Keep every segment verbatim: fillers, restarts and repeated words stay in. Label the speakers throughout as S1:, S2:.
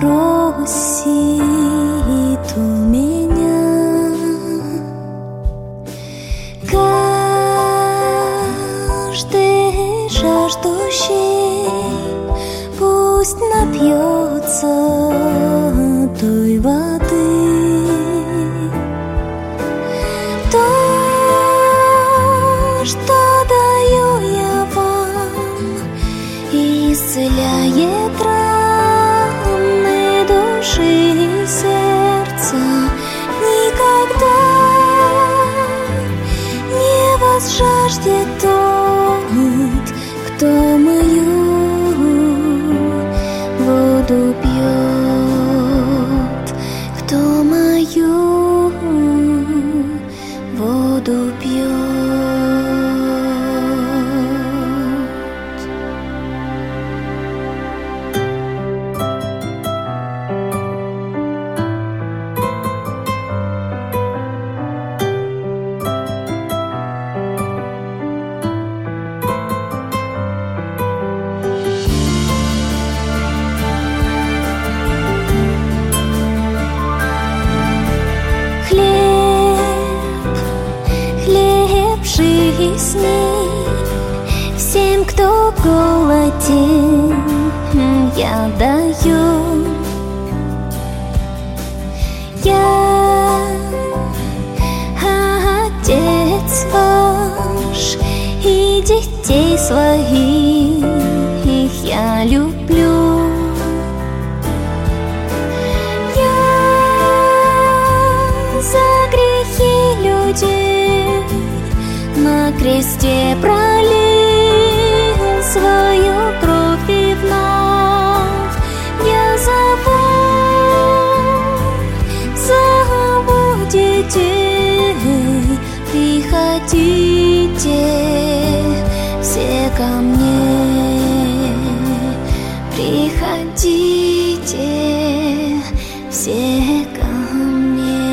S1: просит у меня. Каждый жаждущий пусть напьется той воды. То, что даю я вам, исцеляет раны души и сердца. Никогда не возжаждет тот, кто мою воду пьет, кто мою воду пьет. Жизни всем, кто голоден, я даю. Я Отец ваш, и детей своих я люблю. Я за грехи людей на кресте пролил свою кровь, и вновь я зову, зову детей. Приходите все ко мне, приходите все ко мне.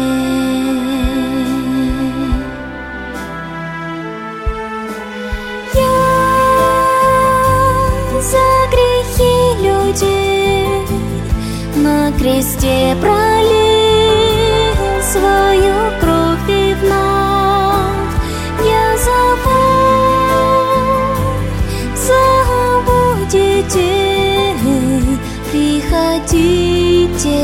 S1: За грехи людей на кресте пролил свою кровь, и вновь я зову, зову детей. Приходите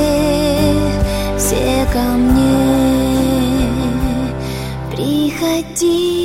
S1: все ко мне, приходите.